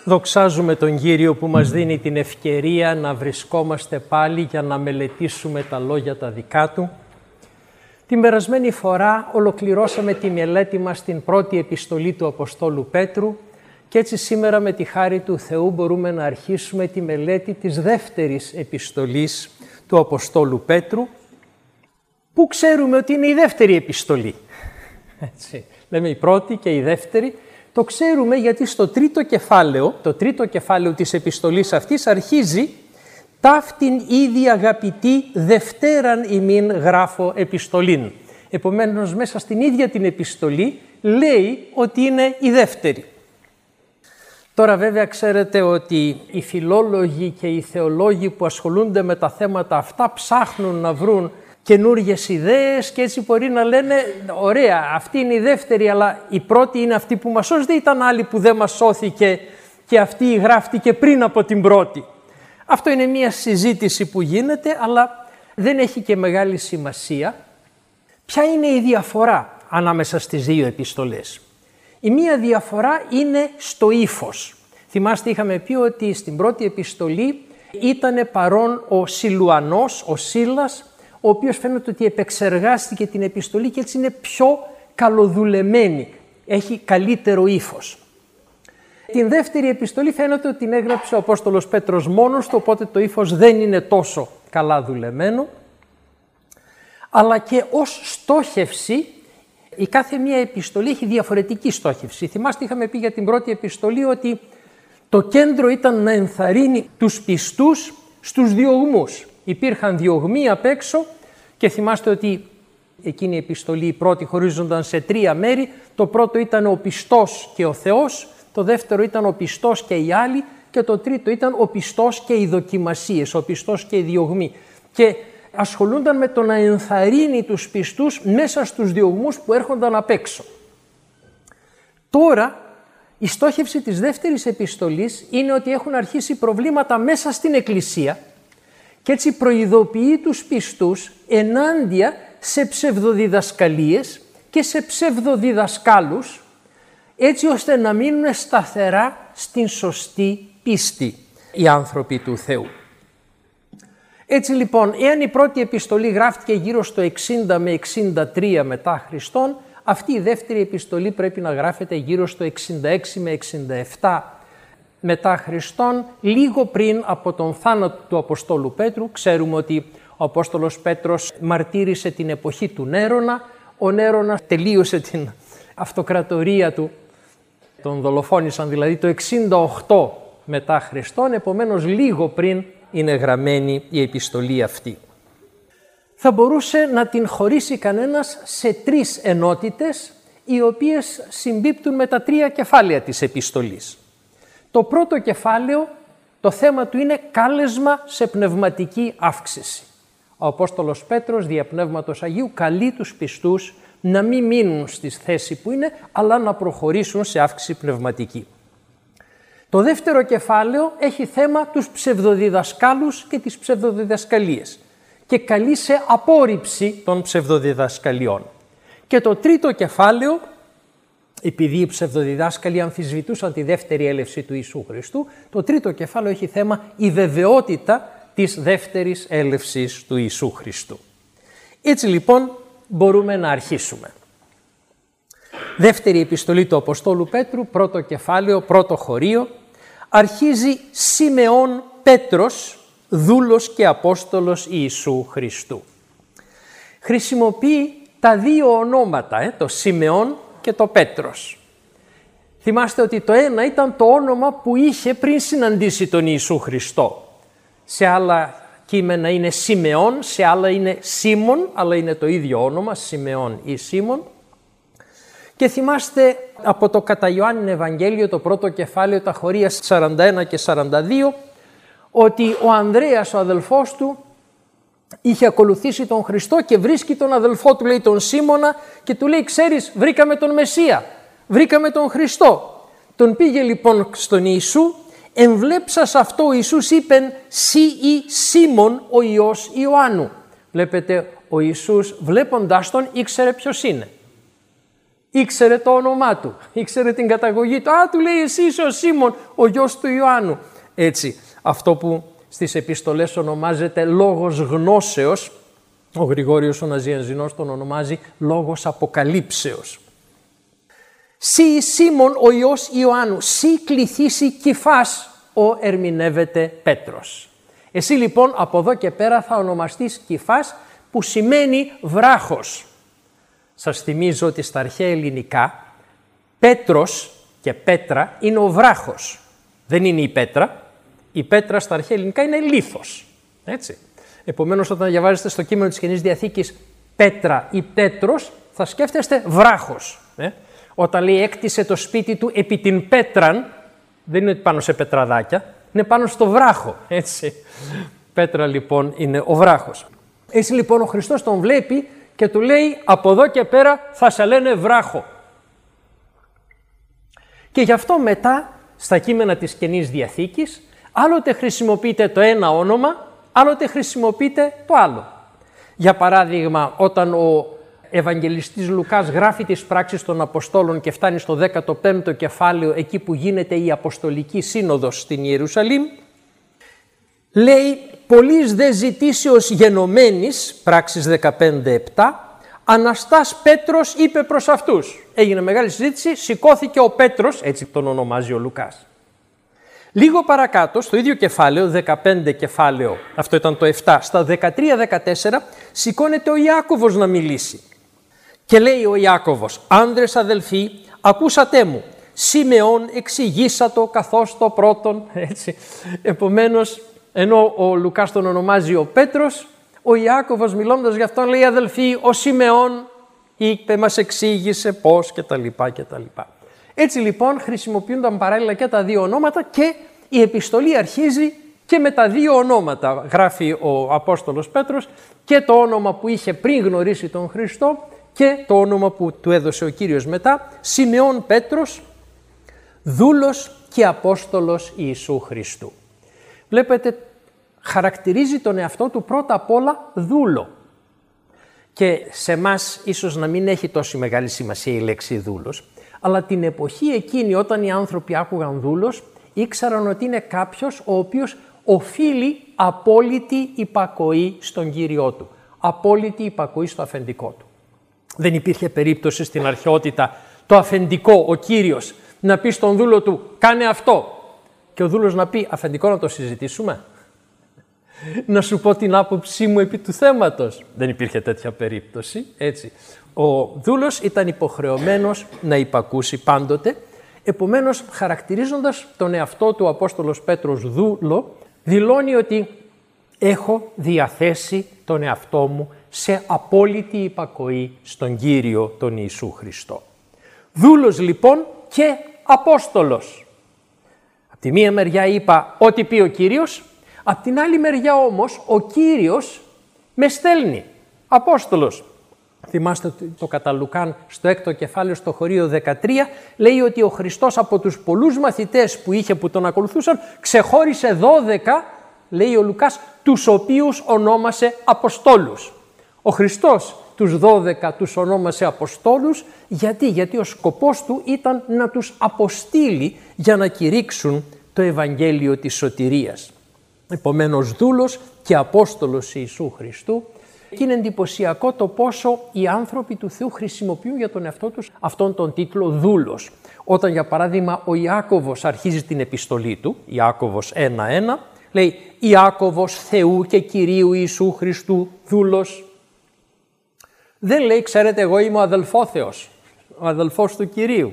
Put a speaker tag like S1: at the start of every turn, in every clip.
S1: Δοξάζουμε τον Κύριο που μας δίνει την ευκαιρία να βρισκόμαστε πάλι για να μελετήσουμε τα λόγια τα δικά Του. Την περασμένη φορά ολοκληρώσαμε τη μελέτη μας στην πρώτη επιστολή του Αποστόλου Πέτρου και έτσι σήμερα με τη χάρη του Θεού μπορούμε να αρχίσουμε τη μελέτη της δεύτερης επιστολής του Αποστόλου Πέτρου, που ξέρουμε ότι είναι η δεύτερη επιστολή. Έτσι, λέμε η πρώτη και η δεύτερη. Το ξέρουμε γιατί στο το τρίτο κεφάλαιο της επιστολής αυτής αρχίζει «Ταύτην ήδη αγαπητή δευτέραν ημίν γράφω επιστολήν». Επομένως μέσα στην ίδια την επιστολή λέει ότι είναι η δεύτερη. Τώρα βέβαια ξέρετε ότι οι φιλόλογοι και οι θεολόγοι που ασχολούνται με τα θέματα αυτά ψάχνουν να βρουν καινούργιες ιδέες και έτσι μπορεί να λένε ωραία, αυτή είναι η δεύτερη, αλλά η πρώτη είναι αυτή που μας σώζει, δεν ήταν άλλη που δεν μας σώθηκε και αυτή γράφτηκε πριν από την πρώτη. Αυτό είναι μια συζήτηση που γίνεται, αλλά δεν έχει και μεγάλη σημασία. Ποια είναι η διαφορά ανάμεσα στις δύο επιστολές? Η μία διαφορά είναι στο ύφος. Θυμάστε, είχαμε πει ότι στην πρώτη επιστολή ήταν παρόν ο Σιλουανός, ο Σίλας, ο οποίος φαίνεται ότι επεξεργάστηκε την επιστολή και έτσι είναι πιο καλοδουλεμένη, έχει καλύτερο ύφος. Την δεύτερη επιστολή φαίνεται ότι την έγραψε ο Απόστολος Πέτρος μόνος του, οπότε το ύφος δεν είναι τόσο καλά δουλεμένο. Αλλά και ως στόχευση, η κάθε μία επιστολή έχει διαφορετική στόχευση. Θυμάστε, είχαμε πει για την πρώτη επιστολή ότι το κέντρο ήταν να ενθαρρύνει τους πιστούς στους διωγμούς. Υπήρχαν διωγμοί απ' έξω και θυμάστε ότι εκείνη η επιστολή η πρώτη χωρίζονταν σε τρία μέρη. Το πρώτο ήταν ο πιστός και ο Θεός, το δεύτερο ήταν ο πιστός και οι άλλοι και το τρίτο ήταν ο πιστός και οι δοκιμασίες, ο πιστός και οι διωγμοί. Και ασχολούνταν με το να ενθαρρύνει τους πιστούς μέσα στους διωγμούς που έρχονταν απ' έξω. Τώρα η στόχευση της δεύτερης επιστολής είναι ότι έχουν αρχίσει προβλήματα μέσα στην Εκκλησία και έτσι προειδοποιεί τους πιστούς ενάντια σε ψευδοδιδασκαλίες και σε ψευδοδιδασκάλους, έτσι ώστε να μείνουν σταθερά στην σωστή πίστη οι άνθρωποι του Θεού. Έτσι λοιπόν, εάν η πρώτη επιστολή γράφτηκε γύρω στο 60 με 63 μετά Χριστόν, αυτή η δεύτερη επιστολή πρέπει να γράφεται γύρω στο 66 με 67 μετά Χριστόν, λίγο πριν από τον θάνατο του Αποστόλου Πέτρου. Ξέρουμε ότι ο Απόστολος Πέτρος μαρτύρησε την εποχή του Νέρονα. Ο Νέρονας τελείωσε την αυτοκρατορία του, τον δολοφόνησαν δηλαδή το 68 μετά Χριστόν, επομένως λίγο πριν είναι γραμμένη η επιστολή αυτή. Θα μπορούσε να την χωρίσει κανένας σε τρεις ενότητες, οι οποίες συμπίπτουν με τα τρία κεφάλαια της επιστολής. Το πρώτο κεφάλαιο, το θέμα του είναι κάλεσμα σε πνευματική αύξηση. Ο Απόστολος Πέτρος, δια Πνεύματος Αγίου, καλεί τους πιστούς να μην μείνουν στη θέση που είναι, αλλά να προχωρήσουν σε αύξηση πνευματική. Το δεύτερο κεφάλαιο έχει θέμα τους ψευδοδιδασκάλους και τις ψευδοδιδασκαλίες και καλεί σε απόρριψη των ψευδοδιδασκαλιών. Και το τρίτο κεφάλαιο, επειδή οι ψευδοδιδάσκαλοι αμφισβητούσαν τη δεύτερη έλευση του Ιησού Χριστού, το τρίτο κεφάλαιο έχει θέμα η βεβαιότητα της δεύτερης έλευσης του Ιησού Χριστού. Έτσι λοιπόν μπορούμε να αρχίσουμε. Δεύτερη επιστολή του Αποστόλου Πέτρου, πρώτο κεφάλαιο, πρώτο χωρίο, αρχίζει Σιμεών Πέτρος, δούλος και Απόστολος Ιησού Χριστού. Χρησιμοποιεί τα δύο ονόματα, το Σιμεών και το Πέτρος. Θυμάστε ότι το ένα ήταν το όνομα που είχε πριν συναντήσει τον Ιησού Χριστό. Σε άλλα κείμενα είναι Σιμεών, σε άλλα είναι Σίμων, αλλά είναι το ίδιο όνομα, Σιμεών ή Σίμων. Και θυμάστε από το κατά Ιωάννην Ευαγγέλιο, το πρώτο κεφάλαιο, τα χωρία 41 και 42, ότι ο Ανδρέας, ο αδελφός του, είχε ακολουθήσει τον Χριστό και βρίσκει τον αδελφό του, λέει τον Σίμωνα, και του λέει, ξέρεις, βρήκαμε τον Μεσσία, βρήκαμε τον Χριστό. Τον πήγε λοιπόν στον Ιησού, εμβλέψας αυτό ο Ιησούς είπεν, «Σι ή Σίμων ο Υιός Ιωάννου». Βλέπετε, ο Ιησούς βλέποντάς τον ήξερε ποιος είναι. Ήξερε το όνομά του, ήξερε την καταγωγή του. Α, του λέει, εσύ είσαι ο Σίμων, ο γιος του Ιωάννου. Έτσι, αυτό που στις επιστολές ονομάζεται λόγος γνώσεως, ο Γρηγόριος ο Ναζιανζινός τον ονομάζει λόγος αποκαλύψεως. Σύ Σίμων ο Υιός Ιωάννου, σύ κληθήσει Κηφάς, ο ερμηνεύεται Πέτρος. Εσύ λοιπόν από εδώ και πέρα θα ονομαστείς Κηφάς, που σημαίνει βράχος. Σας θυμίζω ότι στα αρχαία ελληνικά Πέτρος και Πέτρα είναι ο βράχος. Δεν είναι η πέτρα. Η πέτρα στα αρχαία ελληνικά είναι λίθος. Έτσι. Επομένως, όταν διαβάζετε στο κείμενο της Καινής Διαθήκης Πέτρα ή Πέτρος, θα σκέφτεστε βράχος. Όταν λέει έκτισε το σπίτι του επί την πέτραν, δεν είναι πάνω σε πετραδάκια, είναι πάνω στο βράχο. Έτσι. Πέτρα λοιπόν είναι ο βράχος. Έτσι λοιπόν ο Χριστός τον βλέπει και του λέει από εδώ και πέρα θα σε λένε βράχο. Και γι' αυτό μετά στα κείμενα της Καινής Διαθήκης άλλοτε χρησιμοποιείται το ένα όνομα, άλλοτε χρησιμοποιείται το άλλο. Για παράδειγμα, όταν ο Ευαγγελιστής Λουκάς γράφει τις πράξεις των Αποστόλων και φτάνει στο 15ο κεφάλαιο, εκεί που γίνεται η Αποστολική Σύνοδος στην Ιερουσαλήμ, λέει «Πολλής δε ζητήσεως γενομένης», πράξεις 15-7, «Αναστάς Πέτρος είπε προς αυτούς». Έγινε μεγάλη συζήτηση, σηκώθηκε ο Πέτρος, έτσι τον ονομάζει ο Λουκάς. Λίγο παρακάτω, στο ίδιο κεφάλαιο, 15 κεφάλαιο, αυτό ήταν το 7, στα 13-14, σηκώνεται ο Ιάκωβος να μιλήσει. Και λέει ο Ιάκωβος, «Άνδρες αδελφοί, ακούσατε μου, Σιμεών εξηγήσατο καθώς το πρώτον». Έτσι. Επομένως, ενώ ο Λουκάς τον ονομάζει ο Πέτρος, ο Ιάκωβος μιλώντας γι' αυτόν λέει, «Αδελφοί, ο Σιμεών είπε, μας εξήγησε πώς» κτλ. Έτσι λοιπόν χρησιμοποιούνταν παράλληλα και τα δύο ονόματα και η επιστολή αρχίζει και με τα δύο ονόματα. Γράφει ο Απόστολος Πέτρος και το όνομα που είχε πριν γνωρίσει τον Χριστό και το όνομα που του έδωσε ο Κύριος μετά, Σιμεών Πέτρος, δούλος και Απόστολος Ιησού Χριστού. Βλέπετε, χαρακτηρίζει τον εαυτό του πρώτα απ' όλα δούλο. Και σε εμάς ίσως να μην έχει τόση μεγάλη σημασία η λέξη δούλος, αλλά την εποχή εκείνη όταν οι άνθρωποι άκουγαν δούλος, ήξεραν ότι είναι κάποιος ο οποίος οφείλει απόλυτη υπακοή στον Κύριό του, απόλυτη υπακοή στο αφεντικό του. Δεν υπήρχε περίπτωση στην αρχαιότητα το αφεντικό, ο Κύριος, να πει στον δούλο του «κάνε αυτό» και ο δούλος να πει «αφεντικό, να το συζητήσουμε, να σου πω την άποψή μου επί του θέματος». Δεν υπήρχε τέτοια περίπτωση, έτσι. Ο δούλος ήταν υποχρεωμένος να υπακούσει πάντοτε, επομένως χαρακτηρίζοντας τον εαυτό του ο Απόστολος Πέτρος δούλο, δηλώνει ότι έχω διαθέσει τον εαυτό μου σε απόλυτη υπακοή στον Κύριο τον Ιησού Χριστό. Δούλος λοιπόν και Απόστολος. Απ' τη μία μεριά είπα ό,τι πει ο Κύριος, απ' την άλλη μεριά όμως ο Κύριος με στέλνει Απόστολος. Θυμάστε το κατά Λουκάν στο 6ο κεφάλαιο στο χωρίο 13 λέει ότι ο Χριστός από τους πολλούς μαθητές που είχε που τον ακολουθούσαν ξεχώρισε 12, λέει ο Λουκάς, τους οποίους ονόμασε Αποστόλους. Ο Χριστός τους 12 τους ονόμασε Αποστόλους γιατί ο σκοπός του ήταν να τους αποστείλει για να κηρύξουν το Ευαγγέλιο της σωτηρίας. Επομένως δούλος και Απόστολος Ιησού Χριστού. Και είναι εντυπωσιακό το πόσο οι άνθρωποι του Θεού χρησιμοποιούν για τον εαυτό τους αυτόν τον τίτλο δούλος. Όταν για παράδειγμα ο Ιάκωβος αρχίζει την επιστολή του, Ιάκωβος 1:1, λέει Ιάκωβος Θεού και Κυρίου Ιησού Χριστού δούλος. Δεν λέει ξέρετε εγώ είμαι ο αδελφόθεος, ο αδελφός του Κυρίου.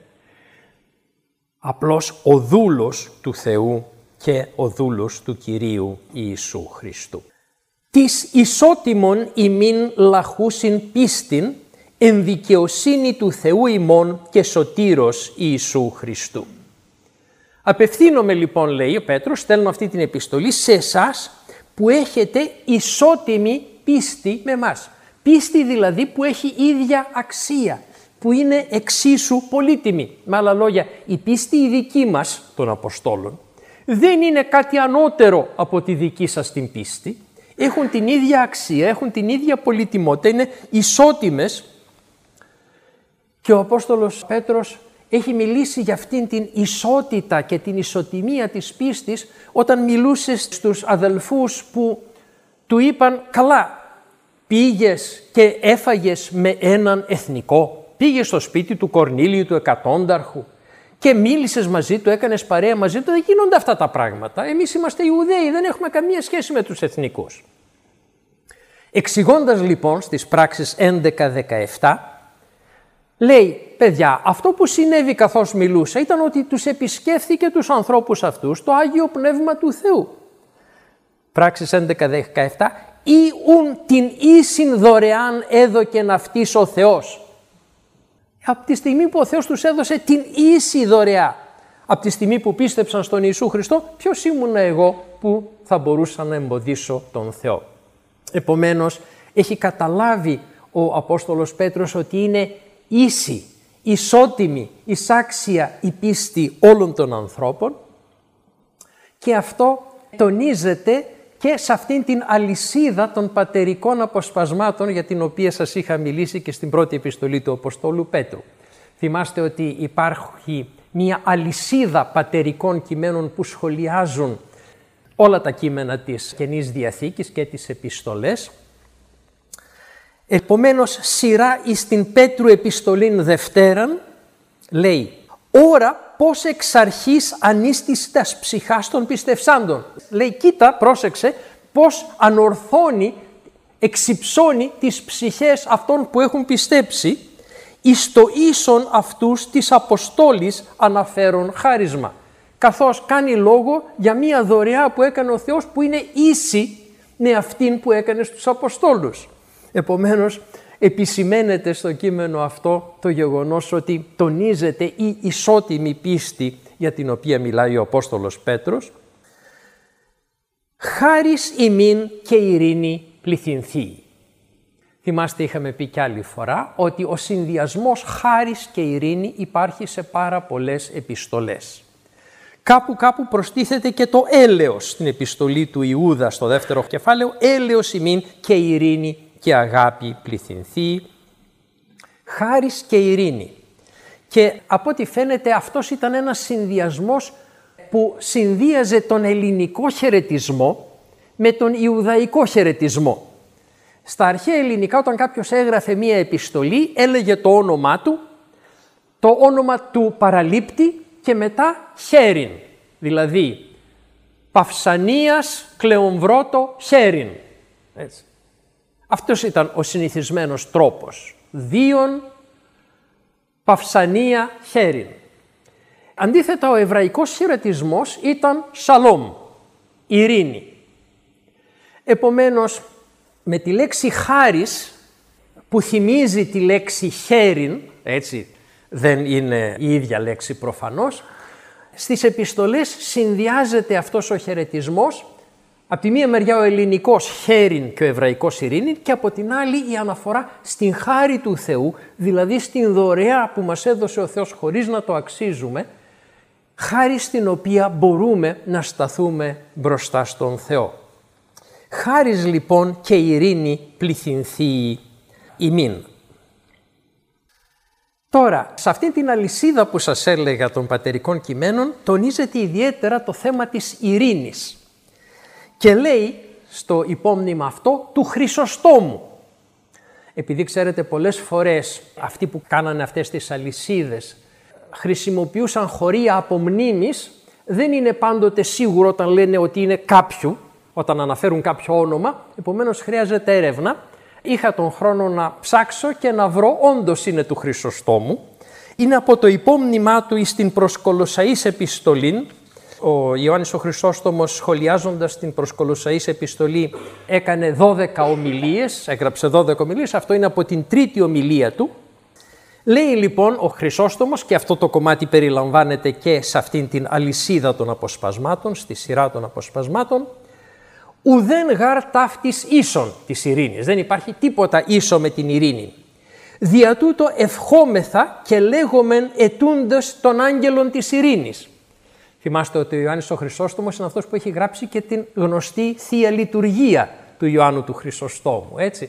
S1: Απλώς ο δούλος του Θεού και ο δούλος του Κυρίου Ιησού Χριστού. Της ισότιμον ημίν λαχούσιν πίστην εν δικαιοσύνη του Θεού ημών και σωτήρος Ιησού Χριστού. Απευθύνομαι λοιπόν, λέει ο Πέτρος, στέλνω αυτή την επιστολή σε εσάς που έχετε ισότιμη πίστη με μας. Πίστη δηλαδή που έχει ίδια αξία, που είναι εξίσου πολύτιμη. Με άλλα λόγια, η πίστη η δική μας των Αποστόλων δεν είναι κάτι ανώτερο από τη δική σας την πίστη. Έχουν την ίδια αξία, έχουν την ίδια πολυτιμότητα, είναι ισότιμες Και ο Απόστολος Πέτρος έχει μιλήσει για αυτήν την ισότητα και την ισοτιμία της πίστης όταν μιλούσε στους αδελφούς που του είπαν «Καλά, πήγες και έφαγες με έναν εθνικό, πήγες στο σπίτι του Κορνήλιου του εκατόνταρχου και μίλησες μαζί του, έκανες παρέα μαζί του, δεν γίνονται αυτά τα πράγματα. Εμείς είμαστε Ιουδαίοι, δεν έχουμε καμία σχέση με τους εθνικούς». Εξηγώντας λοιπόν στις πράξεις 11-17, λέει, παιδιά, αυτό που συνέβη καθώς μιλούσε ήταν ότι τους επισκέφθηκε τους ανθρώπους αυτούς το Άγιο Πνεύμα του Θεού. Πράξεις 11-17, ή ουν την ίσιν δωρεάν έδωκεν αυτής ο Θεός. Από τη στιγμή που ο Θεός τους έδωσε την ίση δωρεά, από τη στιγμή που πίστεψαν στον Ιησού Χριστό, ποιος ήμουν εγώ που θα μπορούσα να εμποδίσω τον Θεό. Επομένως, έχει καταλάβει ο Απόστολος Πέτρος ότι είναι ίση, ισότιμη, εισάξια η πίστη όλων των ανθρώπων και αυτό τονίζεται και σε αυτήν την αλυσίδα των πατερικών αποσπασμάτων για την οποία σας είχα μιλήσει και στην πρώτη επιστολή του Αποστόλου Πέτρου. Θυμάστε ότι υπάρχει μια αλυσίδα πατερικών κειμένων που σχολιάζουν όλα τα κείμενα της Καινής Διαθήκης και τις επιστολές. Επομένως, σειρά εις την Πέτρου επιστολήν Δευτέραν λέει «Ωρα πώς εξ αρχής ανίστης τας ψυχάς των πιστευσάντων». Λέει, κοίτα, πρόσεξε, πώς ανορθώνει, εξυψώνει τις ψυχές αυτών που έχουν πιστέψει εις το ίσον αυτούς της Αποστόλης αναφέρον χάρισμα. Καθώς κάνει λόγο για μία δωρεά που έκανε ο Θεός που είναι ίση με αυτήν που έκανε στους Αποστόλους. Επομένως, επισημαίνεται στο κείμενο αυτό το γεγονός ότι τονίζεται η ισότιμη πίστη για την οποία μιλάει ο Απόστολος Πέτρος. «Χάρις ημίν και ειρήνη πληθυνθεί». Θυμάστε, είχαμε πει κι άλλη φορά ότι ο συνδυασμός χάρις και ειρήνη υπάρχει σε πάρα πολλές επιστολές. Κάπου προστίθεται και το έλεος στην επιστολή του Ιούδα στο δεύτερο κεφάλαιο, «Έλεος ημίν και ειρήνη και αγάπη πληθυνθεί». Χάρις και ειρήνη. Και από ό,τι φαίνεται αυτός ήταν ένας συνδυασμός που συνδύαζε τον ελληνικό χαιρετισμό με τον Ιουδαϊκό χαιρετισμό. Στα αρχαία ελληνικά, όταν κάποιος έγραφε μία επιστολή, έλεγε το όνομά του, το όνομα του παραλήπτη και μετά χέριν, δηλαδή Παυσανίας Κλεομβρότο χέριν. Έτσι. Αυτός ήταν ο συνηθισμένος τρόπος. Δίον Παυσανία χέριν. Αντίθετα, ο εβραϊκός χαιρετισμός ήταν σαλόμ, ειρήνη. Επομένως, με τη λέξη χάρις που θυμίζει τη λέξη χέριν, έτσι δεν είναι η ίδια λέξη προφανώς, στις επιστολές συνδυάζεται αυτός ο χαιρετισμός, από τη μία μεριά ο ελληνικός χέριν και ο εβραϊκός ειρήνη και από την άλλη η αναφορά στην χάρη του Θεού, δηλαδή στην δωρεά που μας έδωσε ο Θεός χωρίς να το αξίζουμε, χάρη στην οποία μπορούμε να σταθούμε μπροστά στον Θεό. Χάρις λοιπόν και ειρήνη πληθυνθεί ημίν. Τώρα, σε αυτή την αλυσίδα που σας έλεγα των πατερικών κειμένων, τονίζεται ιδιαίτερα το θέμα της ειρήνης. Και λέει στο υπόμνημα αυτό του Χρυσοστόμου. Επειδή ξέρετε πολλές φορές αυτοί που κάνανε αυτές τις αλυσίδες χρησιμοποιούσαν χωρία απομνήμης, δεν είναι πάντοτε σίγουρο όταν λένε ότι είναι κάποιου, όταν αναφέρουν κάποιο όνομα, επομένως χρειάζεται έρευνα. Είχα τον χρόνο να ψάξω και να βρω, όντως είναι του Χρυσοστόμου. Είναι από το υπόμνημά του εις την προς Κολοσσαείς επιστολήν. Ο Ιωάννης ο Χρυσόστομος, σχολιάζοντας την προς Κολοσσαείς επιστολή, έκανε 12 ομιλίες, έγραψε 12 ομιλίες, αυτό είναι από την τρίτη ομιλία του. Λέει λοιπόν ο Χρυσόστομος, και αυτό το κομμάτι περιλαμβάνεται και σε αυτήν την αλυσίδα των αποσπασμάτων, στη σειρά των αποσπασμάτων, ουδέν γάρ ταύτης ίσον της ειρήνης. Δεν υπάρχει τίποτα ίσο με την ειρήνη. Δια τούτο ευχόμεθα και λέγομεν ετούντες των άγγελων της ειρήνης. Θυμάστε ότι ο Ιωάννης ο Χρυσόστομος είναι αυτός που έχει γράψει και την γνωστή Θεία Λειτουργία του Ιωάννου του Χρυσοστόμου. Έτσι.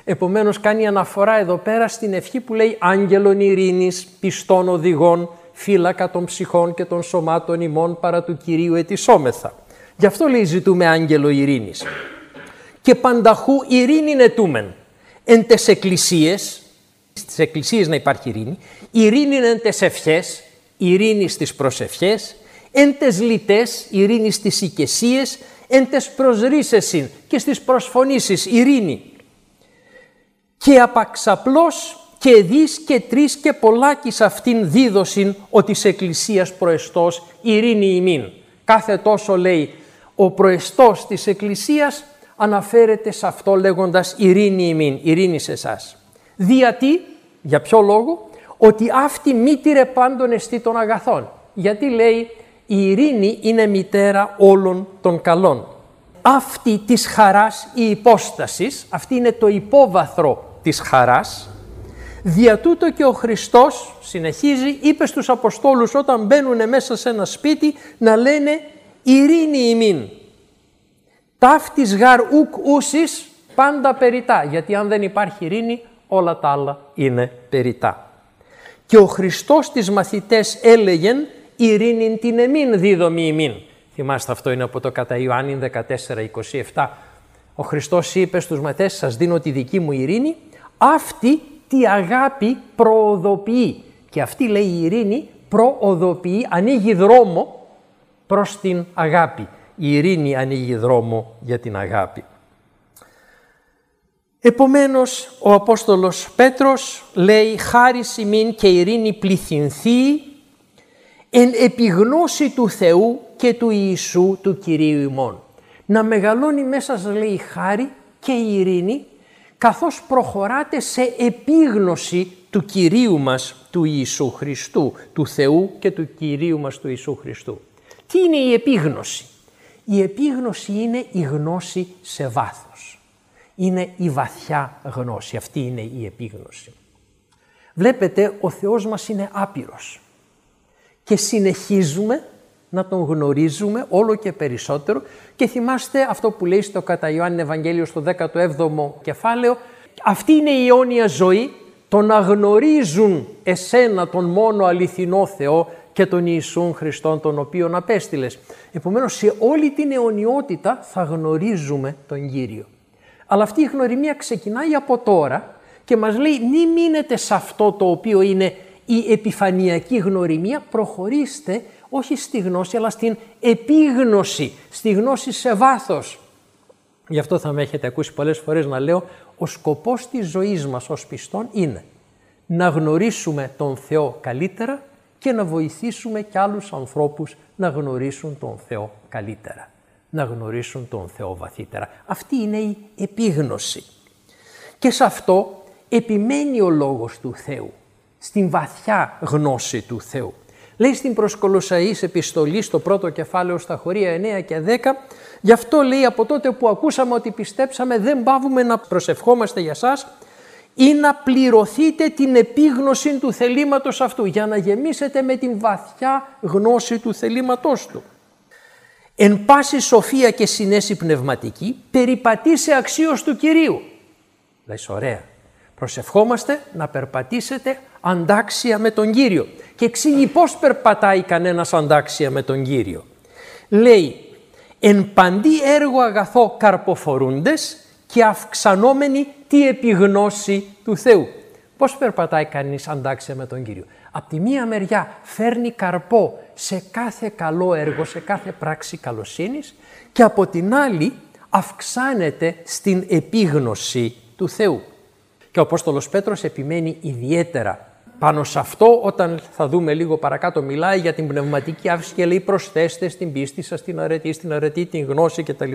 S1: Επομένως κάνει αναφορά εδώ πέρα στην ευχή που λέει «Άγγελον ειρήνης, πιστών οδηγών, φύλακα των ψυχών και των σωμάτων ημών παρά του Κυρίου ετισόμεθα». Γι' αυτό λέει ζητούμε άγγελο ειρήνης. Και πανταχού ειρήνην ετούμεν. Εν τες εκκλησίες, στις εκκλησίες να υπάρχει ειρήνη, ειρήνην εν τες ευχές, ειρήνη στις προσευχές, εν τες λιτές, ειρήνη στις οικεσίες, εν τες προσρίσεσιν και στις προσφωνήσεις, ειρήνη. Και απαξαπλώς και δις και τρεις και πολλάκις αυτήν δίδωσιν ο της εκκλησίας προεστός ειρήνη ημίν. Κάθε τόσο λέει ο προεστός της εκκλησίας αναφέρεται σε αυτό λέγοντας ειρήνη ημίν, ειρήνη σε εσάς. Γιατί, για ποιο λόγο, ότι αυτή μήτηρε πάντων εστί των αγαθών. Γιατί λέει η ειρήνη είναι μητέρα όλων των καλών. Αυτή της χαράς η υπόστασης, αυτή είναι το υπόβαθρο της χαράς. Δια τούτο και ο Χριστός, συνεχίζει, είπε στους Αποστόλους όταν μπαίνουν μέσα σε ένα σπίτι να λένε ειρήνη ημίν. Ταύτης γαρ ουκ ούσις πάντα περιτά, γιατί αν δεν υπάρχει ειρήνη όλα τα άλλα είναι περιτά. Και ο Χριστός τις μαθητές έλεγεν ειρήνην την εμήν δίδομη ημίν. Θυμάστε αυτό είναι από το κατά Ιωάννη 14:27. Ο Χριστός είπε στους μαθητές σας δίνω τη δική μου ειρήνη, αυτή τη αγάπη προοδοποιεί. Και αυτή λέει η ειρήνη προοδοποιεί, ανοίγει δρόμο προς την αγάπη. Η ειρήνη ανοίγει δρόμο για την αγάπη. Επομένως, ο Απόστολος Πέτρος λέει «Χάρις ημίν και ειρήνη πληθυνθεί εν επιγνώση του Θεού και του Ιησού του Κυρίου ημών». Να μεγαλώνει μέσα σας λέει η χάρη και η ειρήνη καθώς προχωράτε σε επίγνωση του Κυρίου μας του Ιησού Χριστού, του Θεού και του Κυρίου μας του Ιησού Χριστού. Τι είναι η επίγνωση? Η επίγνωση είναι η γνώση σε βάθος. Είναι η βαθιά γνώση. Αυτή είναι η επίγνωση. Βλέπετε, ο Θεός μας είναι άπειρος και συνεχίζουμε να τον γνωρίζουμε όλο και περισσότερο και θυμάστε αυτό που λέει στο κατά Ιωάννη Ευαγγέλιο στο 17ο κεφάλαιο, αυτή είναι η αιώνια ζωή, το να γνωρίζουν εσένα τον μόνο αληθινό Θεό και τον Ιησούν Χριστόν τον οποίον απέστειλες. Επομένως σε όλη την αιωνιότητα θα γνωρίζουμε τον Κύριο. Αλλά αυτή η γνωριμία ξεκινάει από τώρα και μας λέει μη μείνετε σε αυτό το οποίο είναι η επιφανειακή γνωριμία, προχωρήστε όχι στη γνώση αλλά στην επίγνωση, στη γνώση σε βάθος. Γι' αυτό θα με έχετε ακούσει πολλές φορές να λέω ο σκοπός της ζωής μας ως πιστών είναι να γνωρίσουμε τον Θεό καλύτερα και να βοηθήσουμε και άλλους ανθρώπους να γνωρίσουν τον Θεό καλύτερα, να γνωρίσουν τον Θεό βαθύτερα. Αυτή είναι η επίγνωση. Και σε αυτό επιμένει ο Λόγος του Θεού, στην βαθιά γνώση του Θεού. Λέει στην προς Κολοσσαείς επιστολή στο πρώτο κεφάλαιο στα χωρία 9 και 10, γι' αυτό λέει από τότε που ακούσαμε ότι πιστέψαμε δεν παύουμε να προσευχόμαστε για σας ή να πληρωθείτε την επίγνωση του θελήματος αυτού, για να γεμίσετε με την βαθιά γνώση του θελήματός του. Εν πάση σοφία και συνέση πνευματική, περιπατήσε αξίως του Κυρίου. Λες ωραία. Προσευχόμαστε να περπατήσετε αντάξια με τον Κύριο. Και εξήγει πώς περπατάει κανένας αντάξια με τον Κύριο. Λέει, εν παντή έργο αγαθό καρποφορούντες και αυξανόμενοι τη επιγνώση του Θεού. Πώς περπατάει κανείς αντάξια με τον Κύριο? Απ' τη μία μεριά φέρνει καρπό σε κάθε καλό έργο, σε κάθε πράξη καλοσύνης και από την άλλη αυξάνεται στην επίγνωση του Θεού. Και ο Απόστολος Πέτρος επιμένει ιδιαίτερα πάνω σε αυτό όταν θα δούμε λίγο παρακάτω μιλάει για την πνευματική αύξηση και λέει προσθέστε στην πίστη σας, στην αρετή, την γνώση κτλ.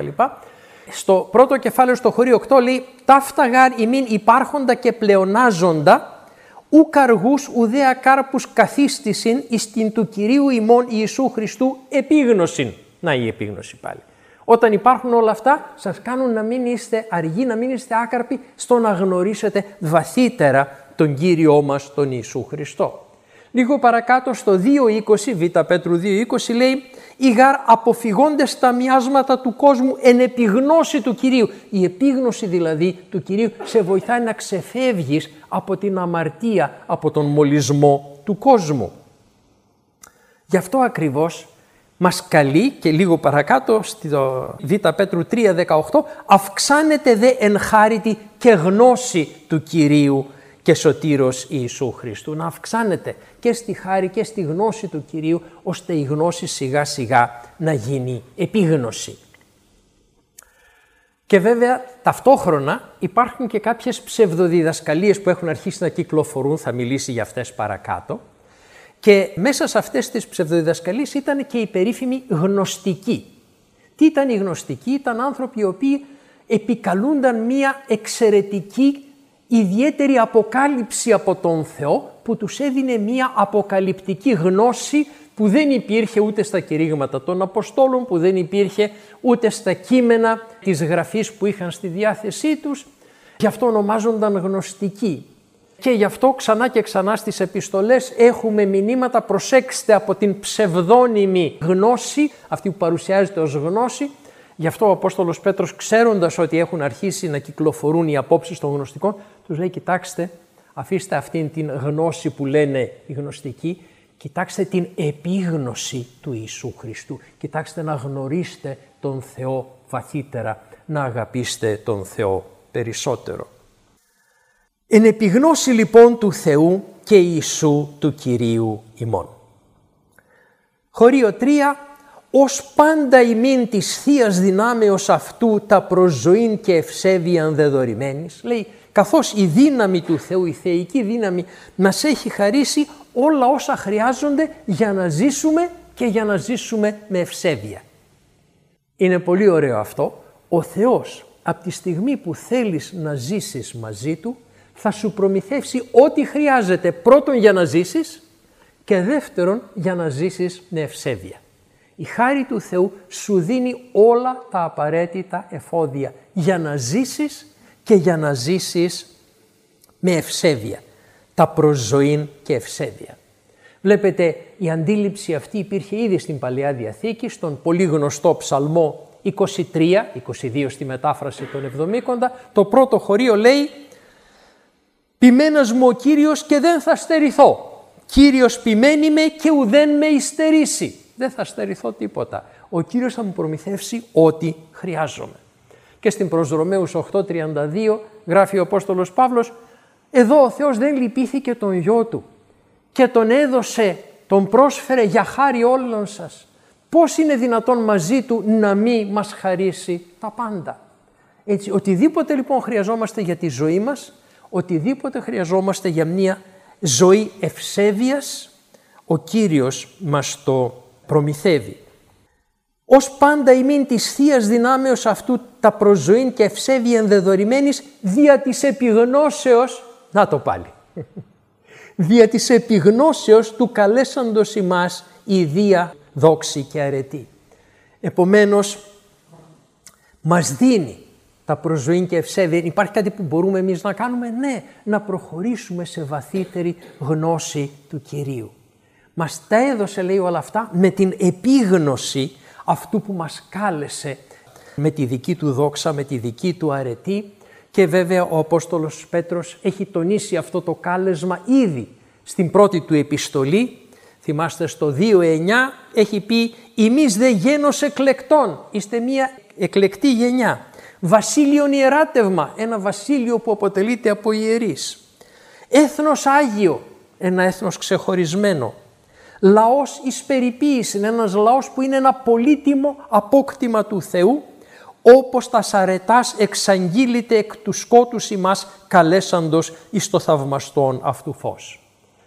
S1: Στο πρώτο κεφάλαιο στο χωρίο 8 λέει «Ταύτα γάρ ημίν υπάρχοντα και πλεονάζοντα, ουκ αργούς ουδέα κάρπους καθίστησιν εις την του Κυρίου ημών Ιησού Χριστού επίγνωσιν». Να η επίγνωση πάλι. Όταν υπάρχουν όλα αυτά, σας κάνουν να μην είστε αργοί, να μην είστε άκαρποι στο να γνωρίσετε βαθύτερα τον Κύριό μας, τον Ιησού Χριστό. Λίγο παρακάτω στο 2.20, Β' Πέτρου 2.20 λέει «Ηγαρ αποφυγώντες τα μοιάσματα του κόσμου εν επιγνώση του Κυρίου». Η επίγνωση δηλαδή του Κυρίου σε βοηθάει να ξεφεύγεις από την αμαρτία, από τον μολυσμό του κόσμου. Γι' αυτό ακριβώς μας καλεί και λίγο παρακάτω στο Β' Πέτρου 3.18 «Αυξάνεται δε εν χάριτη και γνώση του Κυρίου και Σωτήρος Ιησού Χριστού». Να αυξάνεται και στη χάρη και στη γνώση του Κυρίου, ώστε η γνώση σιγά σιγά να γίνει επίγνωση. Και βέβαια ταυτόχρονα υπάρχουν και κάποιες ψευδοδιδασκαλίες που έχουν αρχίσει να κυκλοφορούν, θα μιλήσει για αυτές παρακάτω. Και μέσα σε αυτές τις ψευδοδιδασκαλίες ήταν και οι περίφημοι γνωστικοί. Τι ήταν οι γνωστικοί? Ήταν άνθρωποι οι οποίοι επικαλούνταν μία εξαιρετική ιδιαίτερη αποκάλυψη από τον Θεό, που τους έδινε μία αποκαλυπτική γνώση που δεν υπήρχε ούτε στα κηρύγματα των Αποστόλων, που δεν υπήρχε ούτε στα κείμενα της γραφής που είχαν στη διάθεσή τους. Γι' αυτό ονομάζονταν γνωστικοί. Και γι' αυτό ξανά και ξανά στις επιστολές έχουμε μηνύματα, προσέξτε, από την ψευδόνυμη γνώση, αυτή που παρουσιάζεται ως γνώση. Γι' αυτό ο Απόστολος Πέτρος, ξέροντας ότι έχουν αρχίσει να κυκλοφορούν οι απόψεις των γνωστικών, τους λέει κοιτάξτε, αφήστε αυτήν την γνώση που λένε οι γνωστικοί, κοιτάξτε την επίγνωση του Ιησού Χριστού. Κοιτάξτε να γνωρίστε τον Θεό βαθύτερα, να αγαπήστε τον Θεό περισσότερο. Εν επιγνώση λοιπόν του Θεού και Ιησού του Κυρίου ημών. Χωρίο 3. Ως πάντα ημίν της Θείας δυνάμεως αυτού τα προσζωήν και ευσέβειαν δεδορημένης. Λέει, καθώς η δύναμη του Θεού, η θεϊκή δύναμη, μας έχει χαρίσει όλα όσα χρειάζονται για να ζήσουμε και για να ζήσουμε με ευσέβεια. Είναι πολύ ωραίο αυτό. Ο Θεός από τη στιγμή που θέλεις να ζήσεις μαζί Του, θα σου προμηθεύσει ό,τι χρειάζεται, πρώτον για να ζήσεις και δεύτερον για να ζήσεις με ευσέβεια. Η χάρη του Θεού σου δίνει όλα τα απαραίτητα εφόδια για να ζήσεις και για να ζήσεις με ευσέβεια. Τα προσζωήν και ευσέβεια. Βλέπετε, η αντίληψη αυτή υπήρχε ήδη στην Παλαιά Διαθήκη, στον πολύ γνωστό Ψαλμό 23, 22 στη μετάφραση των Εβδομήκοντα. Το πρώτο χωρίο λέει «Ποιμένας μου ο Κύριος και δεν θα στερηθώ. Κύριος ποιμένη με και ουδέν με υστερήσει». Δεν θα στερηθώ τίποτα. Ο Κύριος θα μου προμηθεύσει ό,τι χρειάζομαι. Και στην προς Ρωμαίους 8.32 γράφει ο Απόστολος Παύλος, εδώ ο Θεός δεν λυπήθηκε τον Υιό Του και τον έδωσε, τον πρόσφερε για χάρη όλων σας. Πώς είναι δυνατόν μαζί Του να μην μας χαρίσει τα πάντα? Έτσι, οτιδήποτε λοιπόν χρειαζόμαστε για τη ζωή μας, οτιδήποτε χρειαζόμαστε για μια ζωή ευσέβειας, ο Κύριος μας το προμηθεύει. Ως πάντα ημίν της Θείας δυνάμεως αυτού τα προσζωήν και ευσέβεια ενδεδορημένης δια της επιγνώσεως, να το πάλι, δια της επιγνώσεως του καλέσαντος ημάς ιδία δόξη και αρετή. Επομένως, μας δίνει τα προσζωήν και ευσέβεια. Υπάρχει κάτι που μπορούμε εμείς να κάνουμε? Ναι, να προχωρήσουμε σε βαθύτερη γνώση του Κυρίου. Μας τα έδωσε, λέει, όλα αυτά με την επίγνωση αυτού που μας κάλεσε, με τη δική Του δόξα, με τη δική Του αρετή. Και βέβαια ο Απόστολος Πέτρος έχει τονίσει αυτό το κάλεσμα ήδη στην πρώτη του επιστολή. Θυμάστε στο 2.9 έχει πει «Ημείς δε γένος εκλεκτών», είστε μια εκλεκτή γενιά. Βασίλειον ιεράτευμα, ένα βασίλειο που αποτελείται από ιερείς. Έθνος Άγιο, ένα έθνος ξεχωρισμένο. Λαός εις περιποίηση, ένας λαός που είναι ένα πολύτιμο απόκτημα του Θεού, όπως τα σαρετάς εξαγγείλεται εκ του σκότους ημάς καλέσαντος εις το θαυμαστόν αυτού φως.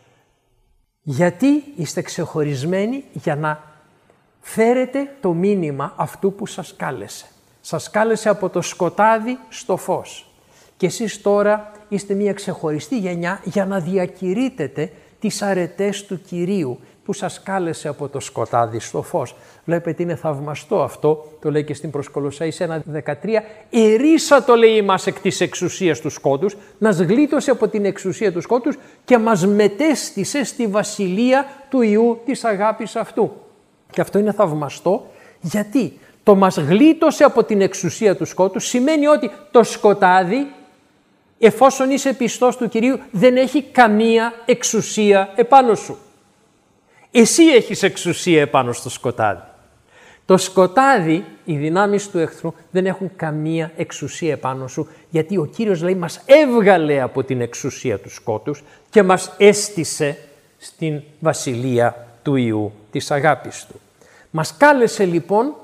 S1: Γιατί είστε ξεχωρισμένοι? Για να φέρετε το μήνυμα αυτού που σας κάλεσε. Σας κάλεσε από το σκοτάδι στο φως. Και εσείς τώρα είστε μια ξεχωριστή γενιά για να διακηρύτετε τις αρετές του Κυρίου, που σας κάλεσε από το σκοτάδι στο φως. Βλέπετε, είναι θαυμαστό αυτό, το λέει και στην προς Κολοσσάης 1:13. Ερίσατο, λέει, μας εκ της εξουσίας του σκότους, μας γλίτωσε από την εξουσία του σκότους και μας μετέστησε στη βασιλεία του Υιού της αγάπης αυτού. Και αυτό είναι θαυμαστό, γιατί το μας γλίτωσε από την εξουσία του σκότους σημαίνει ότι το σκοτάδι, εφόσον είσαι πιστός του Κυρίου, δεν έχει καμία εξουσία επάνω σου. Εσύ έχεις εξουσία επάνω στο σκοτάδι. Το σκοτάδι, οι δυνάμεις του εχθρού δεν έχουν καμία εξουσία επάνω σου, γιατί ο Κύριος, λέει, μας έβγαλε από την εξουσία του σκότους και μας έστησε στην βασιλεία του Υιού της αγάπης του. Μας κάλεσε λοιπόν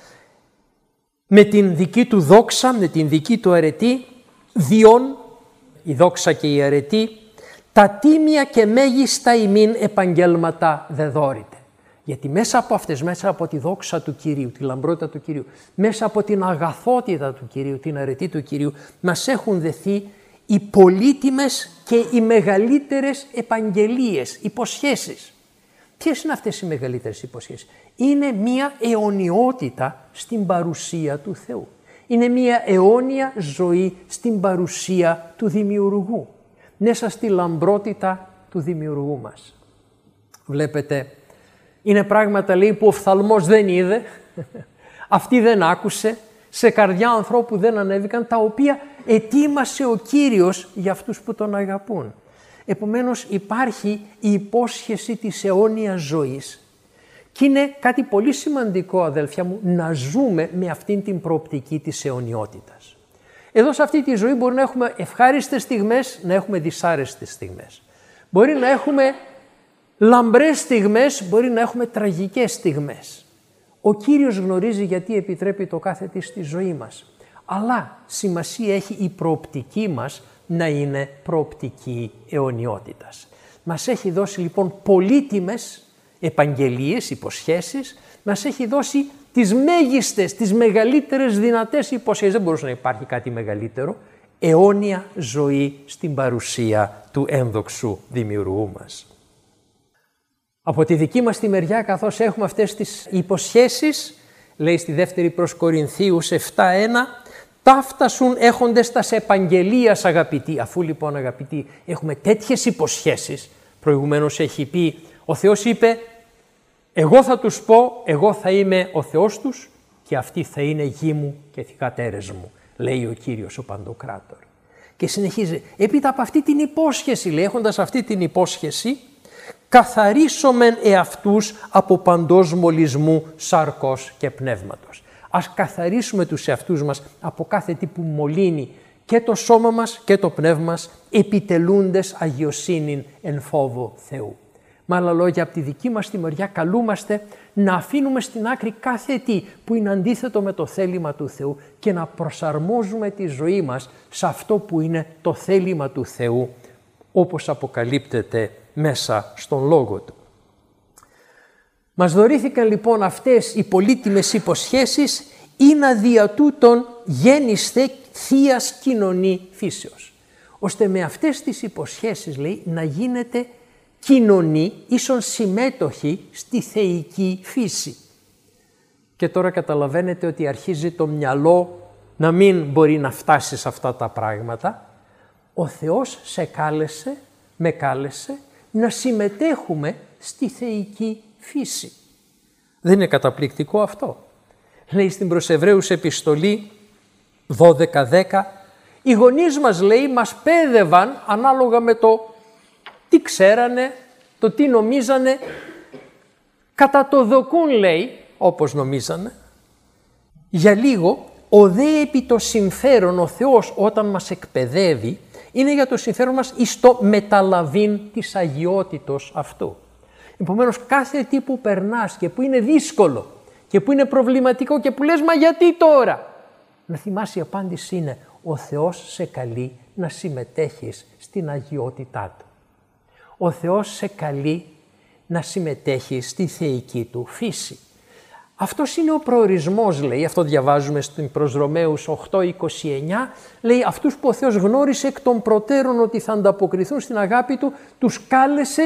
S1: με την δική του δόξα, με την δική του αρετή, διόν, η δόξα και η αρετή, τα τίμια και μέγιστα ημίν επαγγέλματα δε δώρητε. Γιατί μέσα από αυτές, μέσα από τη δόξα του Κυρίου, τη λαμπρότητα του Κυρίου, μέσα από την αγαθότητα του Κυρίου, την αρετή του Κυρίου, μας έχουν δεθεί οι πολύτιμες και οι μεγαλύτερες επαγγελίες, υποσχέσεις. Ποιες είναι αυτές οι μεγαλύτερες υποσχέσεις? Είναι μία αιωνιότητα στην παρουσία του Θεού. Είναι μία αιώνια ζωή στην παρουσία του Δημιουργού, μέσα στη λαμπρότητα του Δημιουργού μας. Βλέπετε, είναι πράγματα, λέει, που ο οφθαλμός δεν είδε, αυτή δεν άκουσε, σε καρδιά ανθρώπου δεν ανέβηκαν, τα οποία ετοίμασε ο Κύριος για αυτούς που τον αγαπούν. Επομένως υπάρχει η υπόσχεση της αιώνιας ζωής και είναι κάτι πολύ σημαντικό, αδέλφια μου, να ζούμε με αυτήν την προοπτική της αιωνιότητας. Εδώ σε αυτή τη ζωή μπορεί να έχουμε ευχάριστες στιγμές, να έχουμε δυσάρεστες στιγμές. Μπορεί να έχουμε λαμπρές στιγμές, μπορεί να έχουμε τραγικές στιγμές. Ο Κύριος γνωρίζει γιατί επιτρέπει το κάθε τι στη ζωή μας. Αλλά σημασία έχει η προοπτική μας να είναι προοπτική αιωνιότητας. Μας έχει δώσει λοιπόν πολύτιμες επαγγελίες, υποσχέσεις, μας έχει δώσει τις μέγιστες, τις μεγαλύτερες δυνατές υποσχέσεις. Δεν μπορούσε να υπάρχει κάτι μεγαλύτερο. Αιώνια ζωή στην παρουσία του ένδοξου Δημιουργού μας. Από τη δική μας τη μεριά, καθώς έχουμε αυτές τις υποσχέσεις, λέει στη δεύτερη προς Κορινθίους 7:1, ταύτασουν έχοντες τας επαγγελίας, αγαπητοί. Αφού λοιπόν, αγαπητοί, έχουμε τέτοιες υποσχέσεις, προηγουμένως έχει πει, ο Θεός είπε, εγώ θα τους πω, εγώ θα είμαι ο Θεός τους και αυτοί θα είναι γη μου και θυγατέρες μου, λέει ο Κύριος ο Παντοκράτορ. Και συνεχίζει, έπειτα από αυτή την υπόσχεση, λέει, έχοντας αυτή την υπόσχεση, καθαρίσομεν εαυτούς από παντός μολυσμού σαρκός και πνεύματος. Ας καθαρίσουμε τους εαυτούς μας από κάθε τι που μολύνει και το σώμα μας και το πνεύμα μας, επιτελούντες αγιοσύνην εν φόβο Θεού. Με άλλα λόγια, από τη δική μας τη μεριά καλούμαστε να αφήνουμε στην άκρη κάθε τι που είναι αντίθετο με το θέλημα του Θεού και να προσαρμόζουμε τη ζωή μας σε αυτό που είναι το θέλημα του Θεού, όπως αποκαλύπτεται μέσα στον Λόγο Του. Μας δωρήθηκαν λοιπόν αυτές οι πολύτιμες υποσχέσεις ή να δια τούτον γέννηστε θείας κοινωνή φύσεως. Ώστε με αυτές τις υποσχέσεις, λέει, να γίνετε κοινωνή ίσον συμμέτοχοι στη θεϊκή φύση. Και τώρα καταλαβαίνετε ότι αρχίζει το μυαλό να μην μπορεί να φτάσει σε αυτά τα πράγματα. Ο Θεός σε κάλεσε, με κάλεσε να συμμετέχουμε στη θεϊκή φύση. Δεν είναι καταπληκτικό αυτό? Λέει στην προς Εβραίους επιστολή 12:10, οι γονείς μας, λέει, μας πέδευαν ανάλογα με το τι ξέρανε, το τι νομίζανε, κατά το δοκούν, λέει, όπως νομίζανε. Για λίγο, ο δε επί το συμφέρον, ο Θεός όταν μας εκπαιδεύει, είναι για το συμφέρον μας εις το μεταλαβήν της αγιότητος αυτού. Επομένως, κάθε τι που περνάς και που είναι δύσκολο και που είναι προβληματικό και που λες, μα γιατί τώρα? Να θυμάσαι, η απάντηση είναι, ο Θεός σε καλεί να συμμετέχεις στην αγιότητά Του. Ο Θεός σε καλεί να συμμετέχεις στη θεϊκή Του φύση. Αυτός είναι ο προορισμός, λέει, αυτό διαβάζουμε στην προς Ρωμαίους 8:29, λέει, αυτούς που ο Θεός γνώρισε εκ των προτέρων ότι θα ανταποκριθούν στην αγάπη Του, τους κάλεσε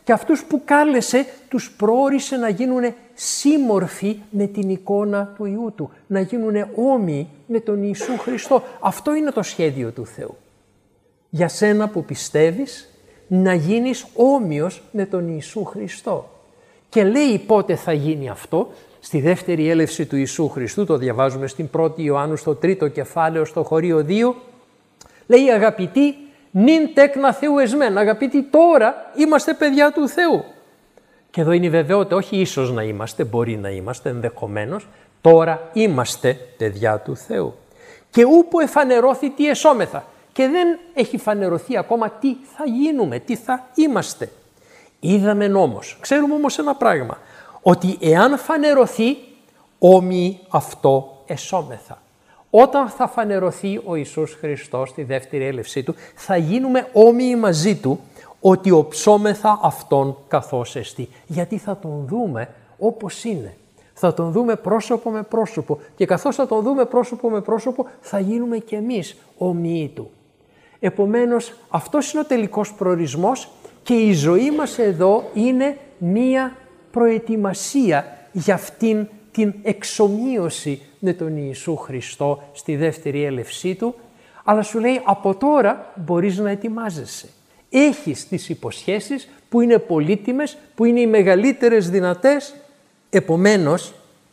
S1: και αυτούς που κάλεσε τους προώρισε να γίνουν σύμμορφοι με την εικόνα του Υιού Του, να γίνουν όμοιοι με τον Ιησού Χριστό. Αυτό είναι το σχέδιο του Θεού. Για σένα που πιστεύεις, να γίνεις όμοιος με τον Ιησού Χριστό. Και λέει πότε θα γίνει αυτό. Στη δεύτερη έλευση του Ιησού Χριστού, το διαβάζουμε στην 1η Ιωάννου στο 3ο κεφάλαιο στο χωρίο 2, λέει αγαπητοί, νυν τέκνα Θεού εσμέν, αγαπητοί τώρα είμαστε παιδιά του Θεού. Και εδώ είναι η βεβαιότητα, όχι ίσως να είμαστε, μπορεί να είμαστε ενδεχομένως, τώρα είμαστε παιδιά του Θεού. Και ούπο εφανερώθη τι εσώμεθα. Και δεν έχει φανερωθεί ακόμα τι θα γίνουμε, τι θα είμαστε. Είδαμε όμως, ξέρουμε όμως ένα πράγμα, ότι εάν φανερωθεί, όμοιοι αυτό εσώμεθα. Όταν θα φανερωθεί ο Ιησούς Χριστός στη δεύτερη έλευσή Του, θα γίνουμε όμοιοι μαζί Του, ότι οψόμεθα Αυτόν καθώς εστί. Γιατί θα Τον δούμε όπως είναι. Θα Τον δούμε πρόσωπο με πρόσωπο και καθώς θα Τον δούμε πρόσωπο με πρόσωπο, θα γίνουμε κι εμείς όμοιοι Του. Επομένως, αυτός είναι ο τελικός προορισμός και η ζωή μας εδώ είναι μία προετοιμασία για αυτήν την εξομοίωση με τον Ιησού Χριστό στη δεύτερη έλευσή Του, αλλά σου λέει από τώρα μπορείς να ετοιμάζεσαι. Έχεις τις υποσχέσεις που είναι πολύτιμες, που είναι οι μεγαλύτερες δυνατές, επομένως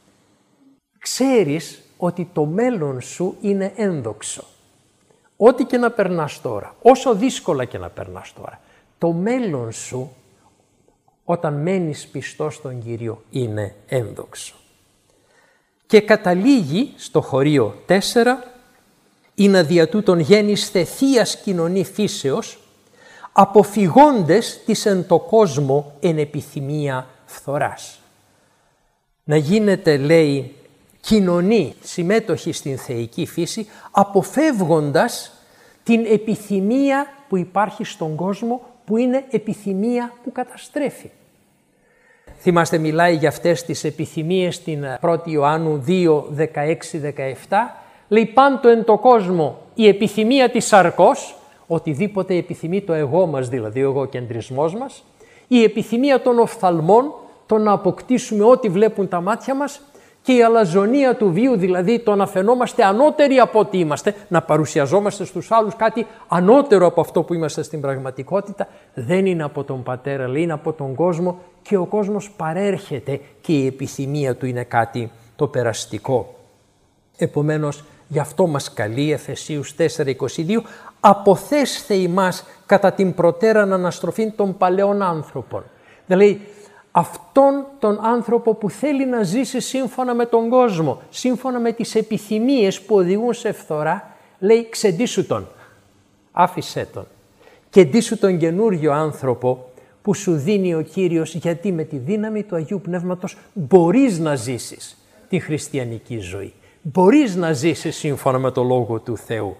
S1: ξέρεις ότι το μέλλον σου είναι ένδοξο. Ό,τι και να περνάς τώρα, όσο δύσκολα και να περνάς τώρα, το μέλλον σου όταν μένεις πιστός στον Κύριο είναι ένδοξο. Και καταλήγει στο χωρίο 4, «Είναι δια τούτον γέννησθε θείας κοινωνή φύσεως, αποφυγόντες της εν το κόσμο εν επιθυμία φθοράς». Να γίνετε, λέει, κοινωνή, συμμέτοχη στην θεϊκή φύση, αποφεύγοντας την επιθυμία που υπάρχει στον κόσμο, που είναι επιθυμία που καταστρέφει. Θυμάστε, μιλάει για αυτές τις επιθυμίες στην 1η Ιωάννου 2, 16-17. Λέει πάντο εν το κόσμο η επιθυμία της σαρκός, οτιδήποτε επιθυμεί το εγώ μας, δηλαδή ο εγωκεντρισμός μας, η επιθυμία των οφθαλμών, το να αποκτήσουμε ό,τι βλέπουν τα μάτια μας, και η αλαζονία του βίου, δηλαδή το να φαινόμαστε ανώτεροι από ό,τι είμαστε, να παρουσιαζόμαστε στους άλλους κάτι ανώτερο από αυτό που είμαστε στην πραγματικότητα, δεν είναι από τον Πατέρα, λέει, είναι από τον κόσμο και ο κόσμος παρέρχεται και η επιθυμία του είναι κάτι το περαστικό. Επομένως, γι' αυτό μας καλεί Εφεσίους 4:22, «Αποθέσθε ημάς κατά την προτέραν αναστροφή των παλαιών άνθρωπων». Δηλαδή, αυτόν τον άνθρωπο που θέλει να ζήσει σύμφωνα με τον κόσμο, σύμφωνα με τις επιθυμίες που οδηγούν σε φθορά, λέει ξεντήσου τον, άφησέ τον και ντύσου τον καινούριο άνθρωπο που σου δίνει ο Κύριος, γιατί με τη δύναμη του Αγίου Πνεύματος μπορείς να ζήσεις τη χριστιανική ζωή. Μπορείς να ζήσεις σύμφωνα με το Λόγο του Θεού.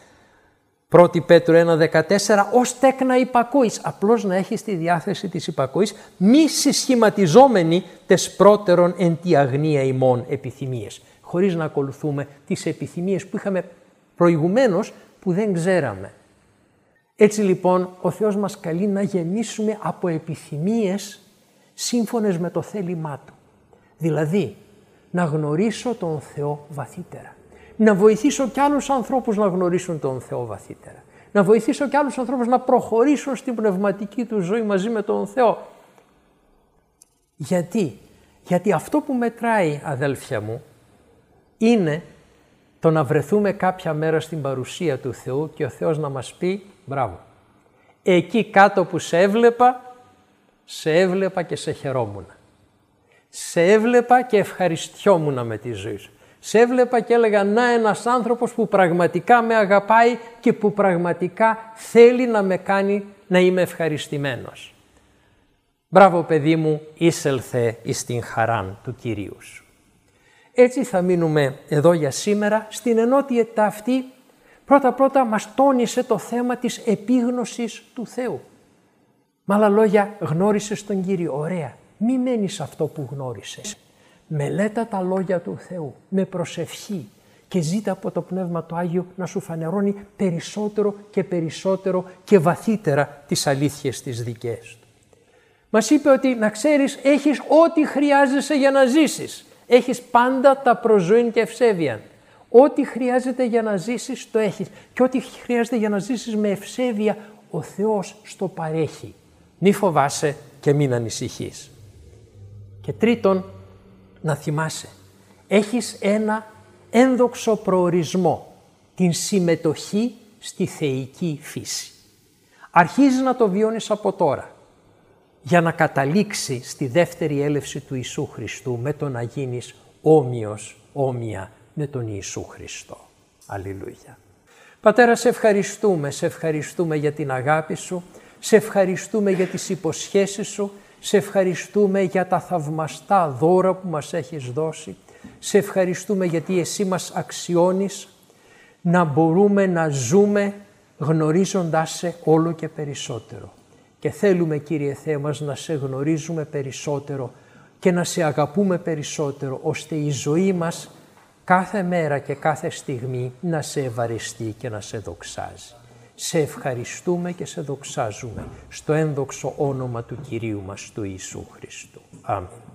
S1: 1 Πέτρου 1:14, ως τέκνα υπακούεις, απλώς να έχεις τη διάθεση της υπακούης, μη συσχηματιζόμενοι τες πρώτερον εν τη αγνία ημών επιθυμίες, χωρίς να ακολουθούμε τις επιθυμίες που είχαμε προηγουμένως που δεν ξέραμε. Έτσι λοιπόν ο Θεός μας καλεί να γεννήσουμε από επιθυμίες σύμφωνες με το θέλημά Του. Δηλαδή, να γνωρίσω τον Θεό βαθύτερα. Να βοηθήσω κι άλλους ανθρώπους να γνωρίσουν τον Θεό βαθύτερα. Να βοηθήσω κι άλλους ανθρώπους να προχωρήσουν στην πνευματική του ζωή μαζί με τον Θεό. Γιατί αυτό που μετράει, αδέλφια μου, είναι το να βρεθούμε κάποια μέρα στην παρουσία του Θεού και ο Θεός να μας πει μπράβο. Εκεί κάτω που σε έβλεπα και σε χαιρόμουν. Σε έβλεπα και ευχαριστιόμουν με τη ζωή σου. Σε έβλεπα και έλεγα να ένας άνθρωπος που πραγματικά με αγαπάει και που πραγματικά θέλει να με κάνει να είμαι ευχαριστημένος. Μπράβο παιδί μου, εισέλθε εις την χαράν του Κυρίου σου. Έτσι θα μείνουμε εδώ για σήμερα. Στην ενότητα αυτή πρώτα μας τόνισε το θέμα της επίγνωσης του Θεού. Με άλλα λόγια, γνώρισες τον Κύριο, ωραία. Μη μένεις αυτό που γνώρισες. Μελέτα τα λόγια του Θεού με προσευχή και ζήτα από το Πνεύμα του Άγιο να σου φανερώνει περισσότερο και βαθύτερα τις αλήθειες τις δικές του. Μας είπε ότι να ξέρεις έχεις ό,τι χρειάζεσαι για να ζήσεις. Έχεις πάντα τα προζωήν και ευσέβειαν. Ό,τι χρειάζεται για να ζήσεις το έχεις. Και ό,τι χρειάζεται για να ζήσεις με ευσέβεια ο Θεός στο παρέχει. Μη φοβάσαι και μην ανησυχείς. Και τρίτον, να θυμάσαι, έχεις ένα ένδοξο προορισμό, την συμμετοχή στη θεϊκή φύση. Αρχίζει να το βιώνεις από τώρα, για να καταλήξει στη δεύτερη έλευση του Ιησού Χριστού με το να γίνεις όμοια με τον Ιησού Χριστό. Αλληλούια. Πατέρα, σε ευχαριστούμε για την αγάπη Σου, σε ευχαριστούμε για τις υποσχέσεις Σου, σε ευχαριστούμε για τα θαυμαστά δώρα που μας έχεις δώσει, σε ευχαριστούμε γιατί Εσύ μας αξιώνεις να μπορούμε να ζούμε γνωρίζοντάς Σε όλο και περισσότερο. Και θέλουμε, Κύριε Θεέ μας, να Σε γνωρίζουμε περισσότερο και να Σε αγαπούμε περισσότερο, ώστε η ζωή μας κάθε μέρα και κάθε στιγμή να Σε ευαριστεί και να Σε δοξάζει. Σε ευχαριστούμε και Σε δοξάζουμε στο ένδοξο όνομα του Κυρίου μας, του Ιησού Χριστού. Αμήν.